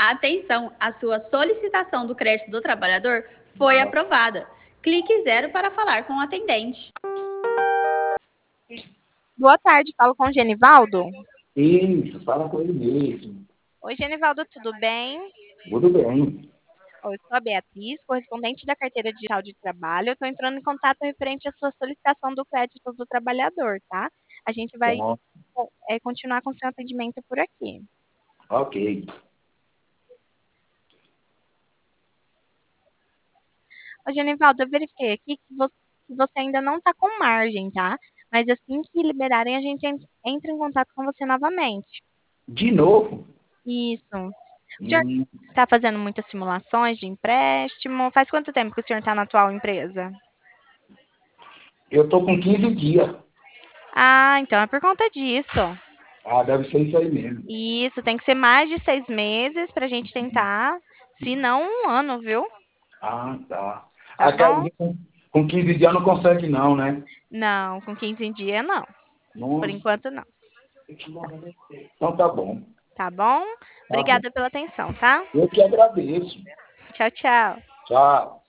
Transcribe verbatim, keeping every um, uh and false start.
Atenção, a sua solicitação do crédito do trabalhador foi aprovada. Clique zero para falar com o atendente. Boa tarde, falo com o Genivaldo. Isso, fala com ele mesmo. Oi, Genivaldo, tudo bem? Tudo bem. Eu sou a Beatriz, correspondente da carteira digital de trabalho. Eu estou entrando em contato referente à sua solicitação do crédito do trabalhador, tá? A gente vai Bom, é, continuar com o seu atendimento por aqui. ok. Ô, Genivaldo, eu verifiquei aqui que você, que você ainda não está com margem, tá? Mas assim que liberarem, a gente en- entra em contato com você novamente. De novo? Isso. O senhor Hum, está fazendo muitas simulações de empréstimo? Faz quanto tempo que o senhor está na atual empresa? eu tô com quinze dias. Ah, então é por conta disso. Ah, deve ser isso aí mesmo. Isso, tem que ser mais de seis meses para a gente tentar, se não um ano, viu? Ah, tá. Tá Aí quer bom? dizer, com, com quinze dias não consegue não, né? Não, com quinze dias não. Por Nossa, enquanto não. então tá bom. Tá bom? Tá bom. Obrigada pela atenção, tá? Eu que agradeço. Tchau, tchau. Tchau.